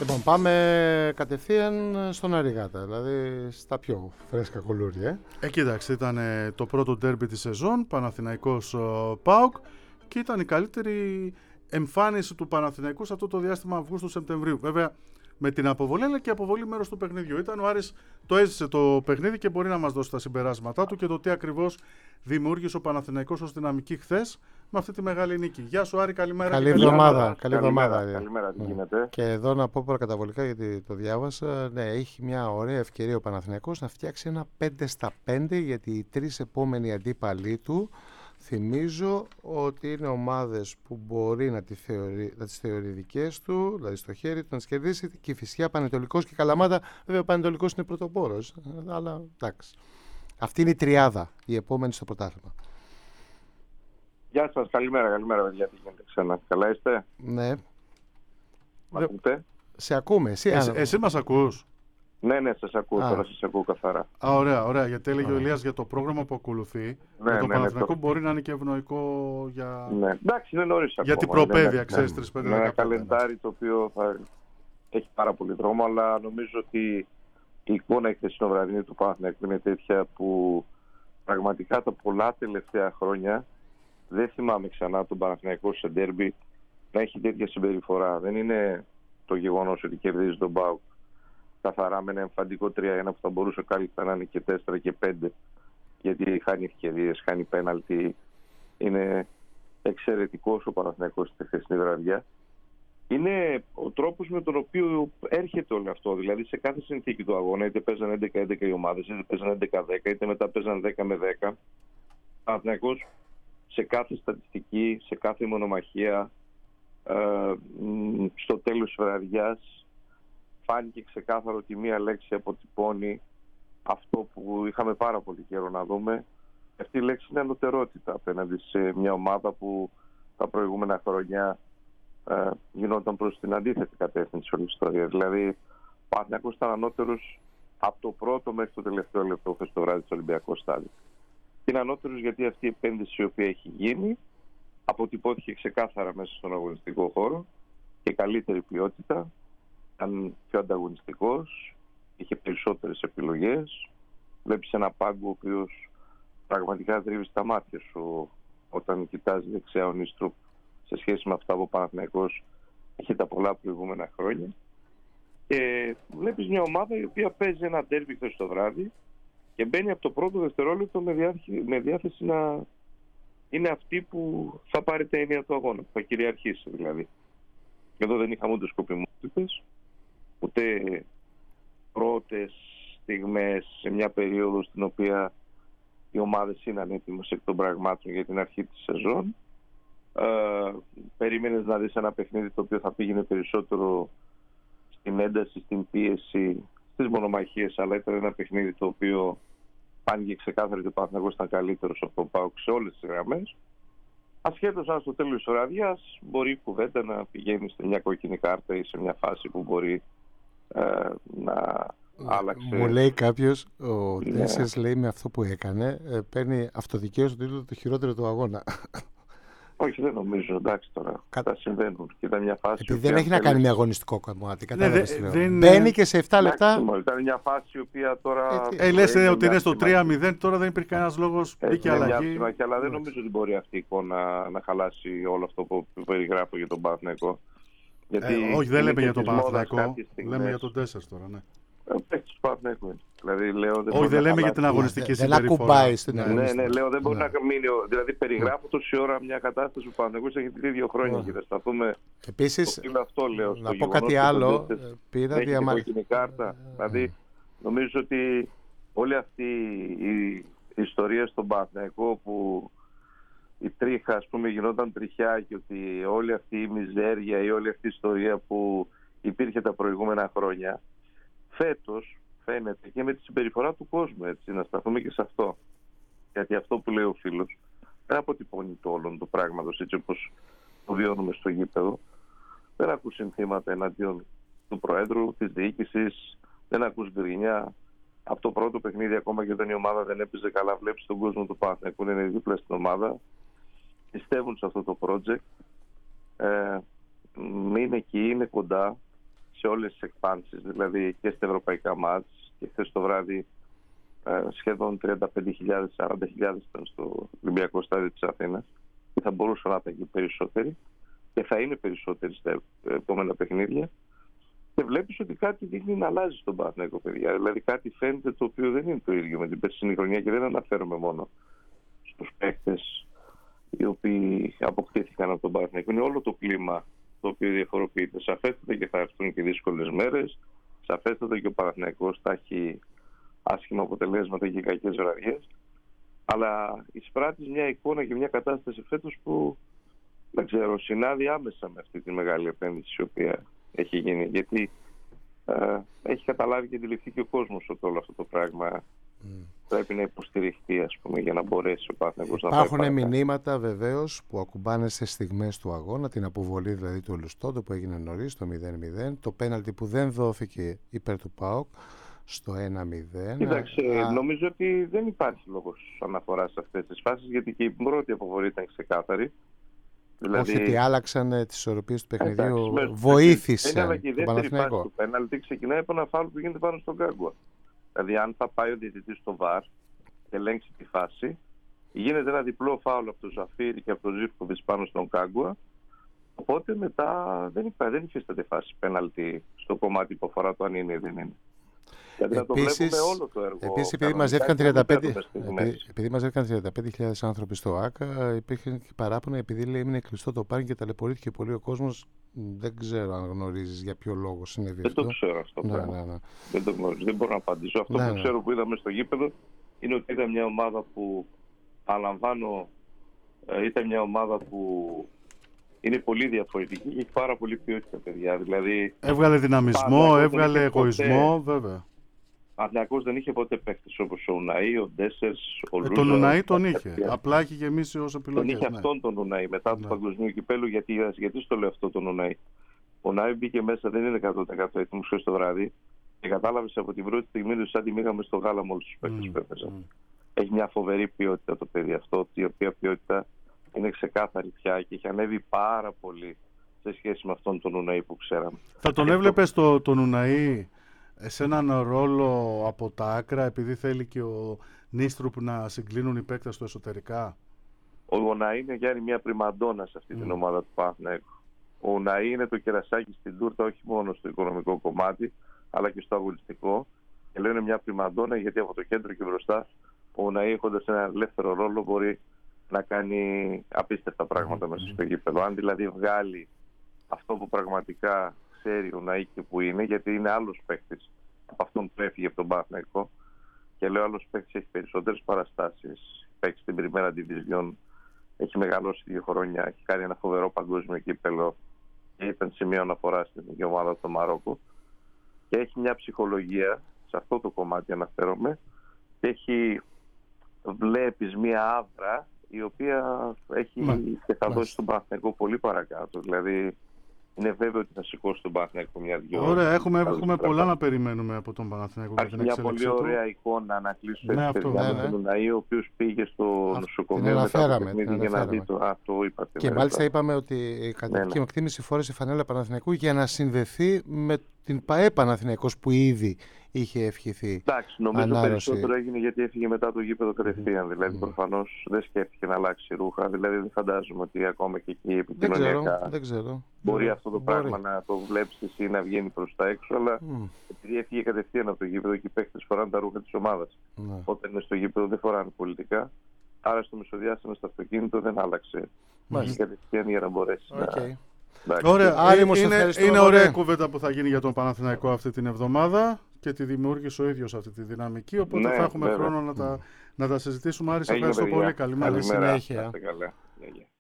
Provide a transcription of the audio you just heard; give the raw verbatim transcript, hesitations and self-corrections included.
Λοιπόν, πάμε κατευθείαν στον Αριγάτα, δηλαδή στα πιο φρέσκα κουλούρια. Ε, ε κοίταξε, ήταν ε, το πρώτο ντέρμπι της σεζόν, Παναθηναϊκός ΠΑΟΚ, και ήταν η καλύτερη εμφάνιση του Παναθηναϊκού σε αυτό το διάστημα Αυγούστου-Σεπτεμβρίου. Βέβαια, με την αποβολή, αλλά και η αποβολή μέρος του παιχνιδιού. Ήταν ο Άρης, το έζησε το παιχνίδι και μπορεί να μας δώσει τα συμπεράσματά του και το τι ακριβώς δημιούργησε ο Παναθηναϊκός ως δυναμική χθες με αυτή τη μεγάλη νίκη. Γεια σου Άρη, καλημέρα. Καλή εβδομάδα. Καλή εβδομάδα. Καλημέρα, τι γίνεται. Και εδώ να πω προκαταβολικά, γιατί το διάβασα, ναι, έχει μια ωραία ευκαιρία ο Παναθηναϊκός να φτιάξει ένα πέντε στα πέντε, γιατί οι τρεις επόμενοι αντίπαλοι του θυμίζω ότι είναι ομάδες που μπορεί να, τη θεωρεί, να τις θεωρεί δικές του, δηλαδή στο χέρι του, να τις κερδίσει. Κηφισιά, Πανετολικός και Καλαμάτα. Βέβαια ο Πανετολικός είναι πρωτοπόρος, αλλά εντάξει. Αυτή είναι η τριάδα, η επόμενη στο πρωτάθλημα. Γεια σας, καλημέρα, καλημέρα παιδιά, τι γίνεται ξανά. Καλά είστε? Ναι. Μ' ακούτε? Σε ακούμε, εσύ. Εσύ, εσύ μας ακούς? Ναι, ναι, σας ακούω, Α. τώρα σας ακούω καθαρά. Α, ωραία, ωραία, γιατί έλεγε ο Ηλίας για το πρόγραμμα που ακολουθεί. Ναι, για το ναι, Παναθηναϊκό ναι, μπορεί να είναι και ευνοϊκό για, ναι. Εντάξει, είναι νωρίς για την ακόμα. προπαίδεια, Ναι, ξέρεις, ναι. τρεις πέντε Ναι, ένα δεκαπέντε. καλεντάρι το οποίο θα έχει πάρα πολύ δρόμο, αλλά νομίζω ότι η εικόνα η χθεσινοβραδινή του Παναθηναϊκού είναι τέτοια που πραγματικά τα πολλά τελευταία χρόνια δεν θυμάμαι ξανά τον Παναθηναϊκό σε ντέρμπι να έχει τέτοια συμπεριφορά. Δεν είναι το γεγονός ότι κερδίζει τον ΠΑΟΚ καθαρά με ένα εμφαντικό τρία ένα που θα μπορούσε κάλλιστα να είναι και τέσσερα και πέντε, γιατί χάνει ευκαιρίες, χάνει πέναλτι. Είναι εξαιρετικός ο Παναθηναϊκός στη χθεσινή βραδιά. Είναι ο τρόπος με τον οποίο έρχεται όλο αυτό. Δηλαδή σε κάθε συνθήκη του αγώνα, είτε παίζαν έντεκα έντεκα οι ομάδες, είτε παίζαν έντεκα δέκα, είτε μετά παίζαν δέκα με δέκα. Ο Παναθηναϊκός σε κάθε στατιστική, σε κάθε μονομαχία, ε, στο τέλος της βραδιάς φάνηκε ξεκάθαρο ότι μία λέξη αποτυπώνει αυτό που είχαμε πάρα πολύ καιρό να δούμε. Αυτή η λέξη είναι ανωτερότητα απέναντι σε μια ομάδα που τα προηγούμενα χρόνια ε, γινόταν προς την αντίθετη κατεύθυνση όλη η ιστορία. Δηλαδή, ο Παναθηναϊκός ήταν ανώτερος από το πρώτο μέχρι το τελευταίο λεπτό χθες το βράδυ στο Ολυμπιακό στάδιο. Είναι ανώτερος γιατί αυτή η επένδυση η οποία έχει γίνει αποτυπώθηκε ξεκάθαρα μέσα στον αγωνιστικό χώρο και καλύτερη ποιότητα, ήταν πιο ανταγωνιστικός, είχε περισσότερες επιλογές. Βλέπεις ένα πάγκο ο οποίος πραγματικά τρίβει στα μάτια σου όταν κοιτάζει δεξιά ο Νίστροπ σε σχέση με αυτά που ο Παναθηναϊκός είχε τα πολλά προηγούμενα χρόνια. Και βλέπεις μια ομάδα η οποία παίζει ένα ντέρμπι χθες το βράδυ και μπαίνει από το πρώτο δευτερόλεπτο με, διάθεση, με διάθεση να είναι αυτή που θα πάρει τα έννοια του αγώνα, που θα κυριαρχήσει δηλαδή. Και εδώ δεν είχαμε ούτε σκοπιμότητες, ούτε πρώτες στιγμές σε μια περίοδο στην οποία οι ομάδες είναι ανέτοιμες εκ των πραγμάτων για την αρχή της σεζόν. Ε, περίμενες να δεις ένα παιχνίδι το οποίο θα πήγαινε περισσότερο στην ένταση, στην πίεση, στις μονομαχίες, αλλά ήταν ένα παιχνίδι το οποίο φάνηκε ξεκάθαρα ότι ο Παναθηναϊκός ήταν καλύτερος από τον ΠΑΟΚ σε όλες τις γραμμές. Ασχέτως αν στο τέλος της οραδιάς μπορεί η κουβέντα να πηγαίνει σε μια κόκκινη κάρτα ή σε μια φάση που μπορεί ε, να άλλαξε. Μου λέει κάποιος, ο Ναι. Τέσσερς λέει με αυτό που έκανε, ε, παίρνει αυτοδικαίωση το τίτλο το χειρότερο του αγώνα. Όχι, δεν νομίζω, εντάξει τώρα. Κα- Τα συμβαίνουν. Και ήταν μια φάση. Επειδή δεν έχει να κάνει με αγωνιστικό κομμάτι. Κατάλαβες δε- τι λέω. δεν- Μπαίνει και σε επτά λεπτά. Εντάξει, ήταν μια φάση η οποία τώρα. Ε, τι- Ε, λες ε, ότι μια είναι στο σημαντική- τρία μηδέν, τώρα δεν υπήρχε κανένας λόγος, Έχει μπήκε μια αλλαγή. σημαντική, αλλά δεν νομίζω ότι μπορεί αυτή η εικόνα να χαλάσει όλο αυτό που περιγράφω για τον Παναθηναϊκό. Γιατί Ε, όχι, δεν είναι λέμε για και τον της μόδας Παναθηναϊκό, κάποιες στιγμές. λέμε για τον τέσσερα τώρα, ναι. Ε, παίκτης του Παναθηναϊκού είναι. Δηλαδή, λέω, δεν Όχι, μπορεί δεν να λέμε για χαλάσει. την αγωνιστική δεν συμπεριφορά. ακουμπάει στην Ναι. Ναι, αγωνιστική. ναι, λέω δεν μπορεί Ναι. να μείνει. ο- Δηλαδή, περιγράφω τόση ώρα μια κατάσταση που ο Παναθηναϊκός έχει πει δύο χρόνια Ναι. και θα σταθούμε. Επίσης, Το φύλλο αυτό, λέω, στο να πω γεγονός κάτι ότι άλλο. τον Τέσσερς ε, Πήρα έχει διαμα... την κόκκινη κάρτα. Δηλαδή, νομίζω ότι όλη αυτή η ιστορία στον Παναθηναϊκό που η τρίχα, ας πούμε, γινόταν τριχιά και ότι όλη αυτή η μιζέρια ή όλη αυτή η ιστορία που υπήρχε τα προηγούμενα χρόνια, φέτος φαίνεται και με τη συμπεριφορά του κόσμου, έτσι, να σταθούμε και σε αυτό. Γιατί αυτό που λέει ο φίλος δεν αποτυπώνει το όλον το πράγματος έτσι όπως το βιώνουμε στο γήπεδο. Δεν ακούς συνθήματα εναντίον του Προέδρου, της διοίκησης, δεν ακούς γκρινιά. Από το πρώτο παιχνίδι, ακόμα και όταν η ομάδα δεν έπαιζε καλά, βλέπεις τον κόσμο του Παναθηναϊκού να είναι δίπλα στην ομάδα. Πιστεύουν σε αυτό το project. Ε, είναι εκεί, είναι κοντά. σε όλες τις εκφάνσεις, δηλαδή και στα ευρωπαϊκά μάτς, και χθες το βράδυ ε, σχεδόν τριάντα πέντε χιλιάδες με σαράντα χιλιάδες ήταν στο Ολυμπιακό Στάδιο της Αθήνας, και θα μπορούσαν να ήταν και περισσότεροι, και θα είναι περισσότεροι στα επόμενα παιχνίδια. Και βλέπεις ότι κάτι δείχνει να αλλάζει στον Παναθηναϊκό, παιδιά. Δηλαδή κάτι φαίνεται το οποίο δεν είναι το ίδιο με την περσινή χρονιά, και δεν αναφέρομαι μόνο στους παίκτες οι οποίοι αποκτήθηκαν από τον Παναθηναϊκό. Είναι όλο το κλίμα το οποίο διαφοροποιείται. Σαφέστατα και θα έρθουν και δύσκολες μέρες. Σαφέστατα και ο Παναθηναϊκός θα έχει άσχημα αποτελέσματα και κακές βραδιές. Αλλά εισπράττει μια εικόνα και μια κατάσταση φέτος που δεν ξέρω, συνάδει άμεσα με αυτή τη μεγάλη επένδυση η οποία έχει γίνει. Γιατί ε, έχει καταλάβει και αντιληφθεί και ο κόσμος ότι όλο αυτό το πράγμα mm. πρέπει να υποστηριχτεί, ας πούμε, για να μπορέσει ο Παναθηναϊκός να πάει. Υπάρχουν μηνύματα βεβαίως που ακουμπάνε σε στιγμές του αγώνα, την αποβολή δηλαδή του Ολουστόντο που έγινε νωρίς, το μηδέν μηδέν, το πέναλτι που δεν δόθηκε υπέρ του ΠΑΟΚ στο ένα μηδέn. Κοίταξε, Α... νομίζω ότι δεν υπάρχει λόγος αναφοράς σε αυτές τις φάσεις, γιατί και η πρώτη αποβολή ήταν ξεκάθαρη. Δηλαδή... Όχι ότι άλλαξαν ε, τις ισορροπίες του παιχνιδιού, βοήθησαν τον Παναθηναϊκό. Η δεύτερη φάση του πέναλτι ξεκινάει από ένα φάουλ που γίνεται πάνω στον Κάγκουα. Δηλαδή, αν θα πάει ο διαιτητής στο βαρ και ελέγξει τη φάση, γίνεται ένα διπλό φάουλ από τον Ζαφίρι και από τον Ζίβκοβιτς πάνω στον Κάγκουα. Οπότε μετά δεν, υπά, δεν υφίσταται φάση πέναλτι στο κομμάτι που αφορά το αν είναι ή δεν είναι. Δηλαδή Επίσης, να το βλέπουμε όλο το έργο. Επίσης, επειδή μαζεύτηκαν τριάντα πέντε χιλιάδες άνθρωποι στο ΆΚΑ, υπήρχε και παράπονα επειδή λέει είναι κλειστό το πάρκινγκ και ταλαιπωρήθηκε πολύ ο κόσμος. Δεν ξέρω αν γνωρίζεις για ποιο λόγο συνέβη δεν αυτό. Δεν το ξέρω αυτό. Ναι, ναι, ναι. Δεν το γνωρίζω, δεν μπορώ να απαντήσω. Αυτό ναι, που ναι. ξέρω που είδαμε στο γήπεδο είναι ότι ήταν μια ομάδα που, αναλαμβάνω, ήταν μια ομάδα που είναι πολύ διαφορετική και έχει πάρα πολύ ποιότητα, παιδιά. Δηλαδή, έβγαλε δυναμισμό, έβγαλε εγωισμό, ποτέ... βέβαια. Ο Παναθηναϊκός δεν είχε ποτέ παίκτες όπως ο Ουναή, ο Ντέσσερς, ο Λούζα. Ε, τον Ουναή τον είχε. Είχε. Απλά έχει γεμίσει ως επιλογές. Τον είχε ναι. αυτόν τον Ουναή μετά ναι. του Παγκοσμίου Κυπέλλου. Γιατί, γιατί στο λέω αυτό τον Ουναή. Ο Ουναή μπήκε μέσα, δεν είναι εκατό τοις εκατό έτοιμος χθες το βράδυ. Και κατάλαβε από την πρώτη στιγμή του, σαν τη μήγαμε στο γάλα με όλους τους παίκτες mm. που έπαιζαν. Mm. Έχει μια φοβερή ποιότητα το παιδί αυτό, η οποία ποιότητα είναι ξεκάθαρη πια και έχει ανέβει πάρα πολύ σε σχέση με αυτόν τον Ουναή που ξέραμε. Θα τον έβλεπες το, τον Ουναή σε έναν ρόλο από τα άκρα, επειδή θέλει και ο Νίστρουπ να συγκλίνουν οι παίκτες του εσωτερικά? Ο Ουναή είναι, Γιάννη, μια πριμαντόνα σε αυτή mm. την ομάδα του Παναθηναϊκού. Ο Ουναή είναι το κερασάκι στην τούρτα, όχι μόνο στο οικονομικό κομμάτι, αλλά και στο αγωνιστικό. Και λέω είναι μια πριμαντόνα γιατί από το κέντρο και μπροστά ο Ουναή, έχοντας ένα ελεύθερο ρόλο, μπορεί να κάνει απίστευτα πράγματα mm. μέσα στο γήπεδο. Αν δηλαδή βγάλει αυτό που πραγματικά ξέρει ο Ουναή και που είναι, γιατί είναι άλλος παίκτης από αυτόν που έφυγε από τον Παναθηναϊκό. Και λέω άλλος παίκτης έχει περισσότερες παραστάσεις. Παίξει στην Πριμέρα Division, έχει μεγαλώσει δύο χρόνια, έχει κάνει ένα φοβερό παγκόσμιο κύπελο και ήταν σημείο αναφορά στην ομάδα του Μαρόκο. Και έχει μια ψυχολογία, σε αυτό το κομμάτι αναφέρομαι, και έχει, βλέπεις μια άβρα η οποία έχει Μα, και θα δώσει στον Παναθηναϊκό πολύ παρακάτω. Δηλαδή είναι βέβαιο ότι θα σηκώσει τον Παναθηναϊκό μια-δυο. Ωραία, έχουμε, έχουμε πολλά να περιμένουμε από τον Παναθηναϊκό. Υπάρχει μια πολύ ωραία εικόνα να κλείσω ναι, έτσι παιδιά, ναι, ναι. τον Ουναή, ο οποίος πήγε στο Α, νοσοκομείο μετά το παιχνίδι για να δει το. Α, το είπατε. Και μάλιστα μετά. Είπαμε ότι η κατοικική ναι, ναι. εκτίμηση φόρεσε φανέλα Παναθηναϊκού για να συνδεθεί με την ΠΑΕ Παναθηναϊκός που ήδη είχε ευχηθεί. Εντάξει, νομίζω ανάρρωση. Περισσότερο έγινε γιατί έφυγε μετά το γήπεδο κατευθείαν. Mm. Δηλαδή, mm. προφανώς δεν σκέφτηκε να αλλάξει ρούχα. Δηλαδή, δεν φαντάζομαι ότι ακόμα και εκεί επικοινωνιακά δεν ξέρω. μπορεί δεν αυτό το μπορεί. πράγμα να το βλέπεις εσύ να βγαίνει προς τα έξω. Αλλά mm. επειδή έφυγε κατευθείαν από το γήπεδο και οι παίκτες φοράνε τα ρούχα της ομάδας. Mm. Όταν είναι στο γήπεδο δεν φοράνε πολιτικά. Άρα στο μεσοδιάστημα στο αυτοκίνητο δεν άλλαξε. Μάλιστα. Κατευθείαν για να μπορέσει okay. να. Ωραία, Άρη, είναι, είναι ωραία κουβέντα που θα γίνει για τον Παναθηναϊκό αυτή την εβδομάδα και τη δημιούργησε ο ίδιος αυτή τη δυναμική, οπότε ναι, θα έχουμε βέβαια. χρόνο να τα, να τα συζητήσουμε. Άρη, σε ευχαριστώ πολύ. Καλημέρα. Καλή συνέχεια.